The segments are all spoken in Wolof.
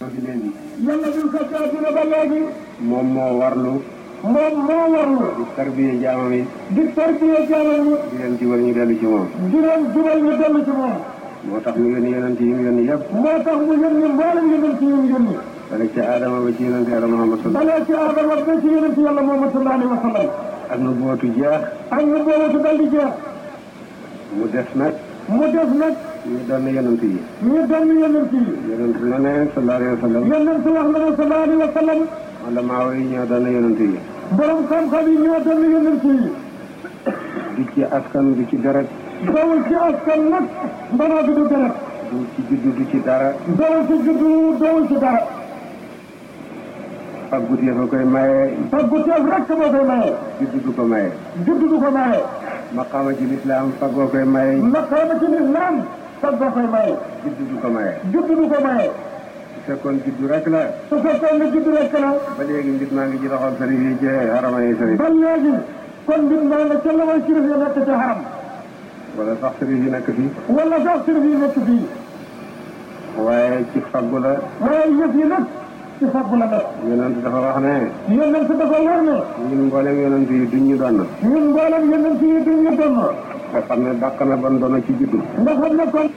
bi léegi. yàlla bi mu fekkee adduna ba léegi. moom moo warlu. moom moo warlu. di tarbiye jaamam yi. di tarbiye jaamam yi. di leen jubal ñu dellu ci moom. di leen jubal ñu dellu ci moom. moo tax mu yónni yonent yi mu yónni yëpp. moo tax mu yónni mboolem yonent yi mu yónni. dale ci Adama ba ci yonent yàlla Muhammad sallallahu. dalee ci Adama ba ci yonent yàlla Muhammad sallallahu alayhi wa sallam. ak nu bootu jeex. ak nu bootu dal di jeex. mu des nag. mu des nag. ñu doon yonent yi. ñu doon yonent yi. yonent na ne sallallahu alayhi wa sallam. yonent wax na ne sallallahu alayhi wa sallam. wala maa yi ñoo doon yonent yi. borom xam-xam yi ñoo doon yonent yi. du ci askan du ci deret. dawul ci askan nag. mbanaa bi du deret. du ci juddu du ci dara. dawul ci juddu dawul ci dara. fagguteef a koy maye. fagguteef rek moo koy maye. juddu du ko maye. juddu du ko maye. maqaama ci lislaam faggoo koy maye. maqaama ci lislaam faggoo koy maye. juddu du ko maye. juddu du ko maye. su fekkoon juddu rek la. su fekkoon ne juddu rek la. ba léegi mbir maa ngi ci loxol sëriñ yi ci harama yi sëriñ. ba léegi kon mbir maa nga ca la way sëriñ yi nekk ci haram. wala sax sëriñ yi nekk fii. wala sax sëriñ yi nekk fii. waaye ci faggu la. waaye yëf yi nag ci faggu la nag. yonent dafa wax ne. yonent dafa war ne. ñun mboolem yonent yi duñ ñu doon. ñun mboolem yonent yi duñ ñu doon. nga xam ne dàq na ban doon ci juddu. nga xam ne kon.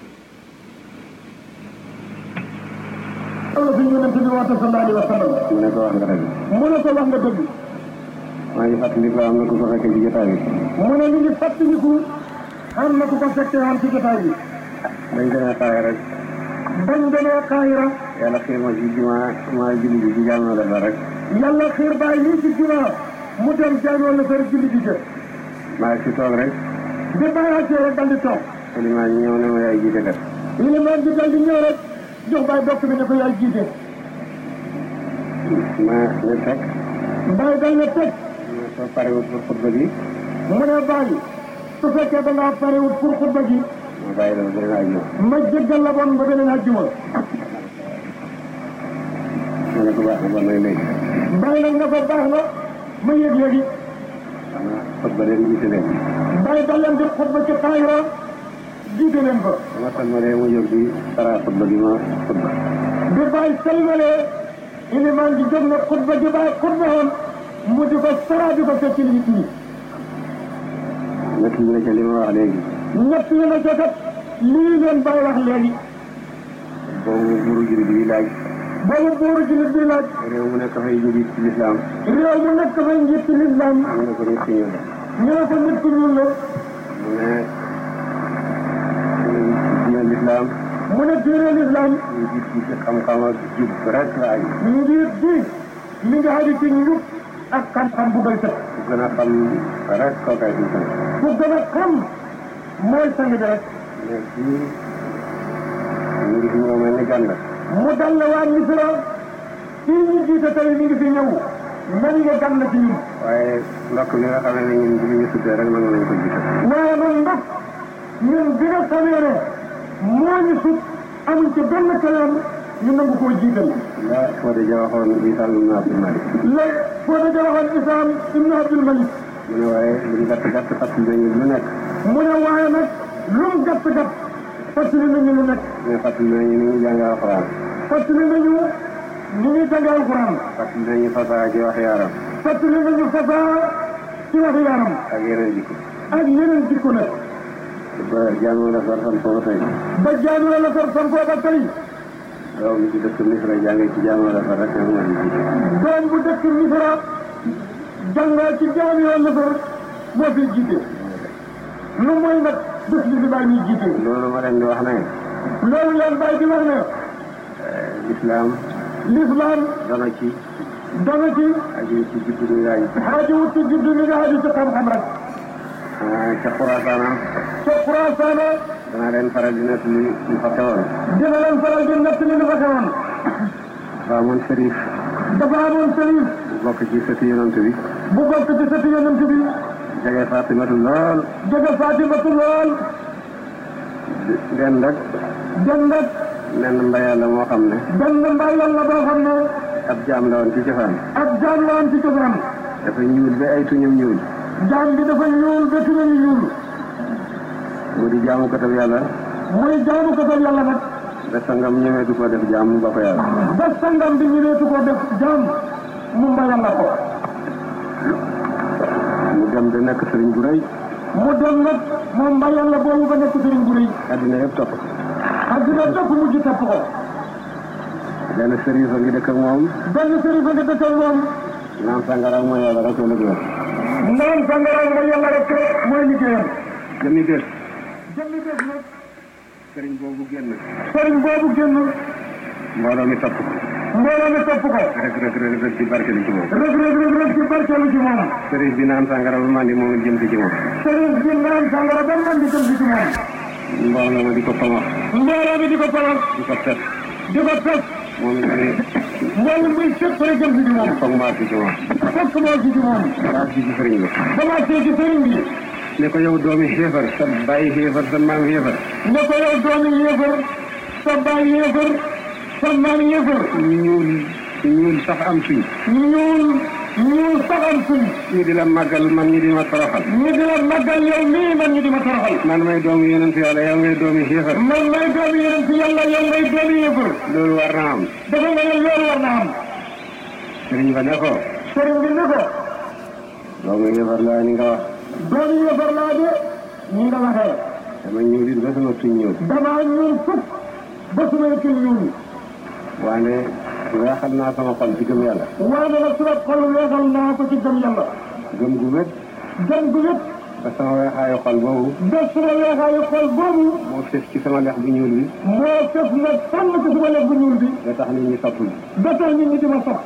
loolu fi yonent bi woote sallallahu alayhi wa sallam. mu ne ko wax nga dëgg. mu ne ko wax nga dëgg. maa ngi fàttali ko am na ku ko fekkee ci jotaay bi. mu ne ñu ngi fàttaliku am na ku ko fekkee woon ci jotaay bi. bañ demee xaay rek. bañ demee Kaayira. yàlla xiir ma ci jumaa julli bi ci jaamoo la rek. yàlla xiir bàyyi nii ci jumaa mu dem jaamoo la rek julli ji jë. maa ci toog rek. bi bàyyi rek dal di toog. ilimaan ñi ñëw ne ma yaay jiite kat. ilimaan bi dal di ñëw rek jox bàyyi bokk bi ne ko yaay jiite. ma ne teg. bàyyi dal ne teg. soo parewut pour xutba gi. mu ne bàyyi su fekkee da ngaa parewut pour xutba gi. ma bàyyi la ba beneen àjjuma. ma jéggal la bon ba beneen àjjuma. ma ne ko baax na bon nag léegi. bàyyi nag ne ko baax na ma yëg léegi. xanaa xutba leen jiite leen. bàyyi dal leen di xutba ci Kaayira jiite leen ko. ma salmalee mu jóg di dara xutba gi ma xutba. bi bàyyi salmalee ilimaan ji jóg na xutba gi bàyyi xutba woon mu di ko sara di ko fekk nit ñi. ñett ñu ne ca li ma wax léegi. ñett ñu ne ca kat lii leen bàyyi wax léegi. boobu buuru jullit bi laaj. boobu buuru jullit bi laaj. réew mu nekk fay njiit ci lislaam. réew mu nekk fay njiit ci lislaam. mu ne ko nit ku ñuul la. ñu ne ko nit ku ñuul la. mu ne diine lislaam. mu ne diine lislaam. njiit bi ci xam-xam ak jub rek la aju. njiit bi mi nga aju ci njub ak xam-xam bu bay set. ku gën a xam rek kookaay suñu sang. ku gën a xam mooy sang bi rek. mais fii mu ngi fi ñëw mel ni gan la. mu dal la waa Misra fii ñu jiite tey mi ngi fi ñëw mel nga gan la ci ñun. waaye ndokk bi nga xamee ne ñun bi ñu tuddee rek nangu nañ ko jiite. waaye nag ndokk ñun bi nga xamee ne moo ñu sut amuñ ci benn kalam ñu nangu koo jiital. la Fodé Dia waxoon Isa ibn Abdul Malik. la Fodé Dia waxoon Isa ibn Abdul Malik. mu ne waaye lu gàtt gàtt fàttali nañu lu nekk. mu ne waaye nag lu mu gàtt gàtt fàttali nañu lu nekk. mais fàttali nañu ni ñu jàng alxuraan. fàttali nañu ni ñuy jàng alxuraan. fàttali nañu fasaa ci wax yaram. fàttali nañu fasaa ci wax yaram. ak yeneen jikko. ak yeneen jikko nag. ba jaamu la far fan foofu tey. ba jaamu la far fan foofu tey. doom bi ci dëkk Misra jàngee ci jaamu la far rek moo di jiite. doom bu dëkk Misra jàngal ci jaamu la far moo fi jiite. lu mooy nag dëkk bi bàyyi ñuy jiite. loolu ma leen di wax ne. loolu leen bàyyi di wax ne. lislaam. lislaam. dana ci. aju ci juddu mi laaj. aju ci juddu mi nga aju ci xam-xam rek. ca Xuraasana. danaa leen faral di nekk li fa xewoon. dina leen faral di nekk li fa xewoon. dafa amoon sërif. bu bokk ci sëti yonent bi. jege Fatimatu lool. den rek. nenn mbay yàlla moo xam ne. ab jaam la woon ci cosaan. dafa ñuul ba ay tuñam ñuul. jaam bi dafa ñuul ba tuñam ñuul. mu di jaamu katab yàlla. nag. ba sangam ñemeetu ko def jaam mu ba ko yàlla. ba sangam bi ñemeetu ko def jaam mu ba yàlla ko. mu dem da nekk sëriñ bu rëy. mu dem nag moom ba yàlla boobu ba nekk sëriñ bu rëy. addina yëpp topp. addina topp mujj topp ko. benn sëriñ fa ngi dëkk ak moom. benn sëriñ fa ngi dëkk ak moom. naan sangara mooy yàlla rek la liggéeyam. naan sangara mooy yàlla rek mooy liggéeyam. jëmmi bés. jëmmi bés nag. sëriñ boobu génn. sëriñ boobu génn. mbooloo mi topp ko. mbooloo mi topp ko. rek ci barkeelu ci moom. rek ci barkeelu ci moom. sëriñ bi naan sangara ba mandi moom it jëm si ci moom. sëriñ bi naan sangara ba mandi jëm si ci moom. mbooloo ma di ko pamax. mbooloo mi di ko pamax. di ko pet. di ko pet. moom it mbooloo muy sëpp rek jëm si ci moom. foog maa si ci moom. foog maa si ci moom. maa si ci sëriñ bi. damaa see ci sëriñ bi. ne ko yow doomi xeefar sa bàyyi xeefar sa maam xeefar. ne ko yow doomi xeefar sa bàyyi xeefar sa maam xeefar. ñuul sax am suñ. ñuul sax am suñ. ñu di la màggal man ñu di ma toroxal. ñu di la màggal yow mii man ñu di ma toroxal. man may doomu yonent yàlla yow ngay doomi xeefar. man may doomu yonent yàlla yow ngay doomi xeefar. loolu war na am. dafa nga ne loolu war na am. sëriñ ba ne ko. sëriñ bi ne ko. doomu xeefar laa ni nga wax. doomu xeefar laa de ni nga waxee. dama ñuul it ba sama tuñ ñuul. damaa ñuul fukk ba sama tuñ ñuul. waane weexal naa sama xol ci gëm yàlla. waane nag sama xol weexal naa ko ci gëm yàlla. gëm gu wét. gëm gu wét. ba sama weexaayu xol boobu. ba sama weexaayu xol boobu. moo fes ci sama lex bu ñuul bi. moo fes nag fànn ci sama lex bu ñuul bi. da tax nit ñi soppul. da tax nit ñi di ma sopp.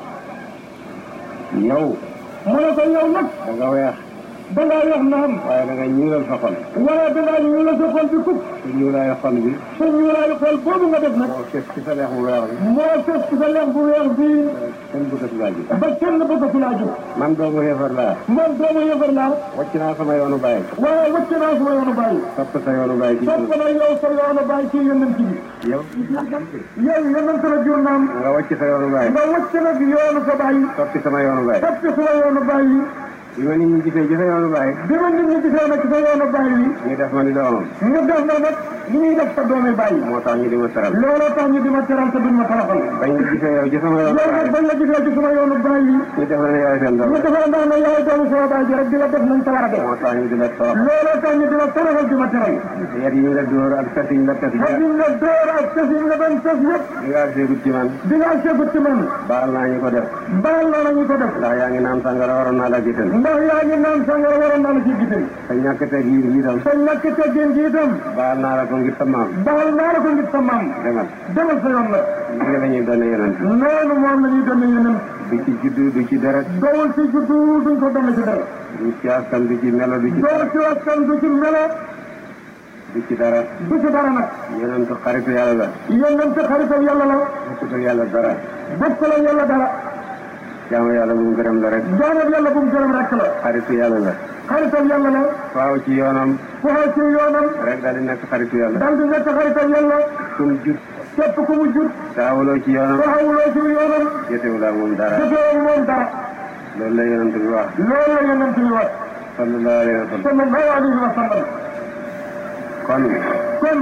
yow. mu ne ko yow nag. da nga weex. da ngaa weex naam. waaye da nga ñuulal sa xol. waaye da ngaa ñuulal sa xol bi kub. sa ñuulaayu xol bi. sa ñuulaayu xol boobu nga def nag. moo fes ci sa lex bu weex bi. moo fes ci sa lex bu weex bi. kenn bëggatu laa jóg. ba kenn bëggatu laa jóg. man doomu xeefar laa. man doomu xeefar laa. wàcc naa sama yoonu baay. waaye wàcc naa sama yoonu baay. topp sa yoonu baay ci. topp na yow sa yoonu baay ci yonent bi. yow. yow yonent la jur naam. nga wàcc sa yoonu baay. nga wàcc nag yoonu sa baay. toppi sama yoonu baay. toppi sama yoonu baay yi. bi ma nit ñi gisee ci sa yoonu baay. bi ma nit ñi gisee nag ci sa yoonu baay yi. ñu def ma ni doomam. ñu def na nag li ñuy def sa doomi baay. moo tax ñu di ma teral. looloo tax ñu di ma teral te duñ ma toroxal. bañ la gisee yow ci sama yoonu yow baay. nag bañ la gisee ci sama yoonu baay yi. ñu def la ne yaay seen doom. ñu defal ndax ne yaay doomu sama baay ji rek di la def nañ ko war a def. moo tax ñu di la torox. looloo tax ñu di la toroxal di ma teral. yar yi ñu la dóor ak tas yi ñu la tas ak ñu la dóor ak tas yi nga doon tas yëpp. di nga seegut ci man. di nga seegut ci man. baal naa ñu ko def. baal naa la ñu ko def. ndax yaa ngi naan sangara waroon naa la gisal. ndax yaa ngi naan sangara waroon naa la ci gisal. sa ñàkk teggin gi itam. sa ñàkk teggin gi itam. baal naa la ko ngir sa maam. baal naa la ko ngir sa maam. demal. demal sa yoon nag. li la ñuy doon yonent. noonu moom la ñuy doon yonent. du ci juddu du ci deret. dowul ci juddu duñ ko doon ci dara. du ci askan du ci melo du ci. doo ci askan du ci melo. du ci dara. du ci dara nag. yonent xaritu yàlla la. yonent xaritam yàlla la. bokkutul yàlla dara. bokk la yàlla dara. jaamu yàlla bu mu gërëm la rek. jaanab yàlla bu mu gërëm rek la. xaritu yàlla la. xaritam yàlla la. faaw ci yoonam. faaw ci yoonam. rek daal di nekk xaritu yàlla. daal di nekk xaritam yàlla. ku mu jur. képp ku mu jur. taawuloo ci yoonam. taxawuloo ci yoonam. jotewulaa moom dara. jotewul moom dara. loolu la yonent bi wax. loolu la yonent bi wax. sallallahu alayhi wa sallam. sallallahu alayhi wa sallam. kon.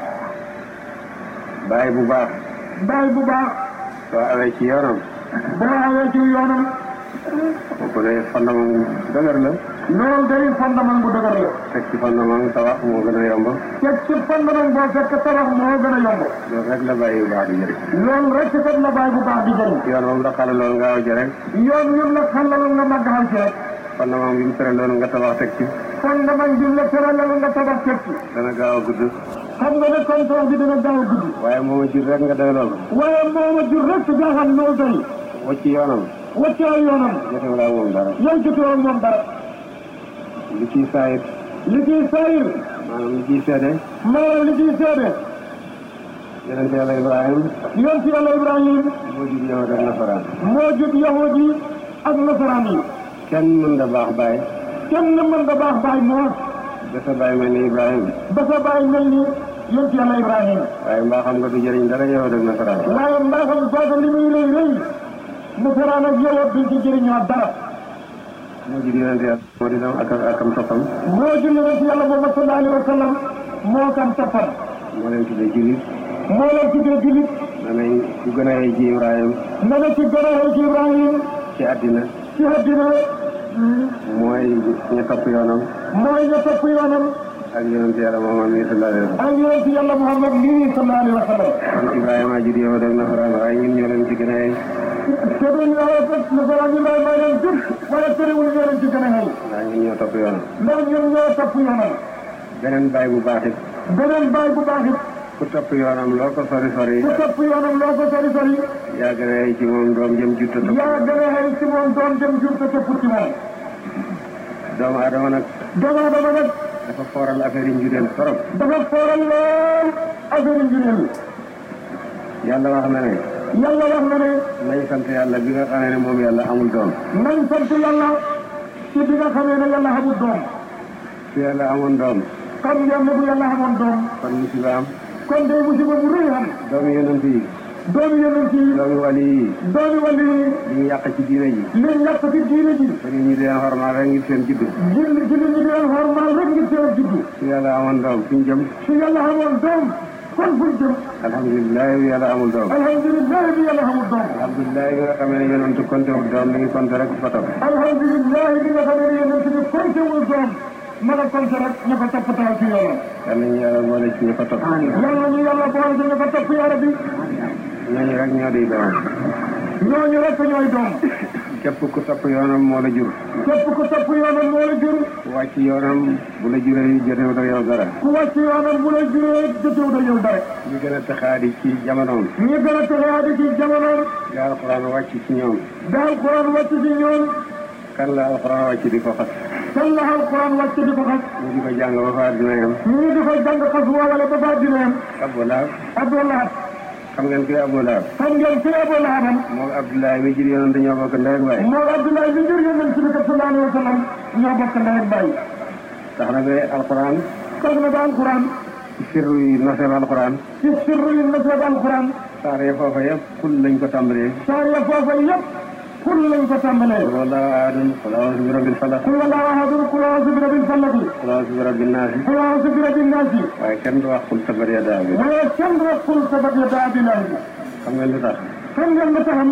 baay bu baax. baay bu baax. soo awee ci yoonam. boo awee ci yoonam. kooku day fondement dëgër la. loolu day fondement bu dëgër la. teg ci fondement tabax moo gën a yomb. teg ci fondement boo fekk tabax moo gën a yomb. loolu rek la bàyyi bu baax di jëriñ. loolu rek kat la baay bu baax di jëriñ. yoon moom la xale loolu nga aw ci rek. yoon ñun la xalal nga màgg xam ci rek. fondement bi mu tere loolu nga tabax teg ci. fondement bi la tëralal nga tabax teg ci. dana gaaw a gudd. xam nga ne kon tabax bi dina gaaw a gudd. waaye moo ma jur rek nga doyloo ko. waaye moo ma jur rek jaaxal loolu tey. wacc yoonam. wàccaa yoonam. jotewulaa moom dara. yan jotewul moom dara. li ciy saayir. li ciy saayir. maanaam li ciy seede. maanaam li ciy seede. yonent yàlla Ibrahima. yonent yàlla Ibrahima. moo jur yahud ak nasaraan. moo jur yahud yi ak nasaraan yi. kenn mën da baax baay. kenn mën da baax baay moo. ba sa baay mel ni Ibrahima. ba sa baay mel ni yonent yàlla Ibrahima. waaye mbaa xam nga du jëriñ dara yahud ak nasaraan. waaye mbaa xam nga li muy rëy rëy. nasaraan ak yahud duñ ci jëriñoo dara. moo jur yonent yàlla moo di dem ak am toppam. moo jur yonent yàlla Muhammad sallallahu alayhi wa sallam moo kam toppam. moo leen tuddee jullit. moo leen tuddee jullit. danañ ku gën a xëy ci Ibrahim. na nga ci gën a xëy ci Ibrahim. ci àddina. ci àddina. mooy ñu topp yoonam. mooy ñu topp yoonam. ak yonent yàlla Muhammad mi sallallahu alayhi wa sallam. ak yonent yàlla Muhammad mi sallallahu alayhi wa sallam. kon Ibrahima jur yow rek nasaraan waaye ñun ñoo leen ci gën a xëy. te duñ nasaraan ñu may leen jur wala terewul ñoo leen ci gën a xëy. ndax ñun ñoo topp yoonam. ndax ñun ñoo topp yoonam. beneen baay bu baax it. beneen baay bu baax it. ku topp yoonam loo ko sori sori. ku topp yoonam loo ko sori sori. yaa gën a xëy ci moom doom jëm jur te topp. yaa gën a xëy ci moom doom jëm jur te topp ci moom. doomu Adama nag. doomu Adama nag. dafa fooral affaire yi njureel trop. dafa fooral lool affaire yi njureel. yàlla wax na ne. yàlla wax na ne. nañ sant yàlla bi nga xamee ne moom yàlla amul doom. nañ sant yàlla ci bi nga xamee ne yàlla amul doom. su yàlla amoon doom. xam ngeen ne bu yàlla amoon doom. kon musiba am. kon day musiba bu rëy am. doomi yonent yi. doomi yonent yi. doomi wali yi. doomi wali yi. li ñu yàq ci diine ji. li ñu yàq ci diine ji. te nit ñi di leen xormaal rek ngir seen juddu. jullit ñi di leen xormaal rek ngir seen juddu. su yàlla amoon doom fu ñu jëm. su yàlla amoon doom kon fu ñu jëm. alhamdulilah bi yàlla amul doom. alhamdulilah bi yàlla amul doom. alhamdulilah bi nga xamee ne yonent compté wul doom mi ngi compté rek foto. alhamdulilah bi nga xamee ne yonent bi compté wul doom mën a compté rek ñu ko toppatoo ci yoonam. yal nañu yàlla boole ci ñu ko topp. yàlla ñu yàlla boole ci ñu ko topp yàlla bi. ñooñu rek ñoo di doom. ñooñu rek ñooy doom. képp ku topp yoonam moo la jur. képp ku topp yoonam moo la jur. ku wàcc yoonam bu la juree jotewut ak yow dara. ku wàcc yoonam bu la juree jotewut ak yow dara. ñu gën a taxaadi ci jamonoom. ñu gën a taxaadi ci jamonoom. ga alxuraan wàcc ci ñoom. ga alxuraan wàcc ci ñoom. kan la alxuraan wàcc di ko xas. kan la alxuraan wàcc di ko xas. ñu di ko jàng ba faa dina yem. ñu di ko jàng xas wala ba faa dina yem. Abu Lahab. Abu Lahab. xam ngeen kii Abu Lahab. xam ngeen kii Abu Lahab am. moom Abdoulaye mi jur yonent dañoo bokk ndey ak baay. moom Abdoulaye mi jur yonent bi sallallahu alayhi wa sallam ñoo bokk ndey ak baay. tax na ba alxuraan. tax na ba alxuraan. ci sirru yi nasab alxuraan. ci sirru yi nasab alxuraan. saar ya foofa yëpp kul lañ ko tàmbalee. saar ya foofa yëpp kul lañ ko tàmbalee. qul huwallahu ahadun qul a'udhu bi rabbil falaq. qul huwallahu ahadun qul a'udhu bi rabbil falaq. qul a'udhu bi rabbin naas. qul a'udhu bi rabbin naas. waaye kenn du wax qul tabbat yadaa bi. waaye kenn du wax qul tabbat yadaa Abi Lahab. xam ngeen lu tax. xam ngeen lu taxam.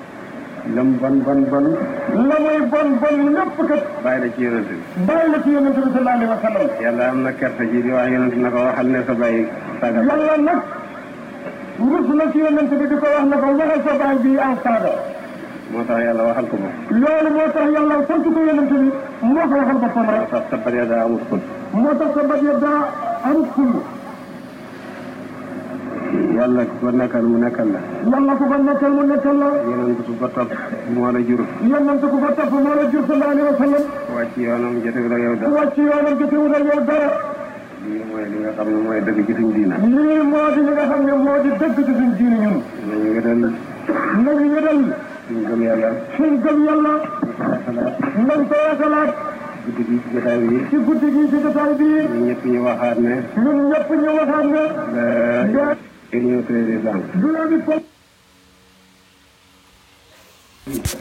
lam bon bon bon. la muy bon bon lépp kat. bàyyi la ci yonent bi. bàyyi la ci yonent bi sallallahu alayhi wa sallam. yàlla am na kersa ji di wax yonent na ko waxal ne sa bàyyi saaga. yàlla nag rus na ci yonent bi di ko wax na ko waxal sa baay bi en saaga. moo tax yàlla waxal ko moom. loolu moo tax yàlla sant ko yonent bi moo ko waxal boppam rek. moo tax tabbat yadaa amul kul. moo tax tabbat yadaa amul kul. yàlla ku ko nekkal mu nekkal la. yàlla ku ko nekkal mu nekkal la. yonent ku ko topp moo la jur. yonent ku ko topp moo la jur sallallahu alayhi wa sallam. ku wàcc yoonam jotewul ak yow ku dara. wàcc yoonam jotewul ak yow dara. lii mooy li nga xam ne mooy dëgg ci suñ diina. lii moo di li nga xam ne moo di dëgg ci suñ diine ñun. nañu wédal. nañu wédal. suñ gëm yàlla. suñ gëm yàlla. nañ ko wasalaat. guddi gi ci jotaay bi. ci guddi gi ci jotaay bi. ñun ñëpp ñu waxaat ne. ñun ñëpp ñu waxaat ne. union président. du la di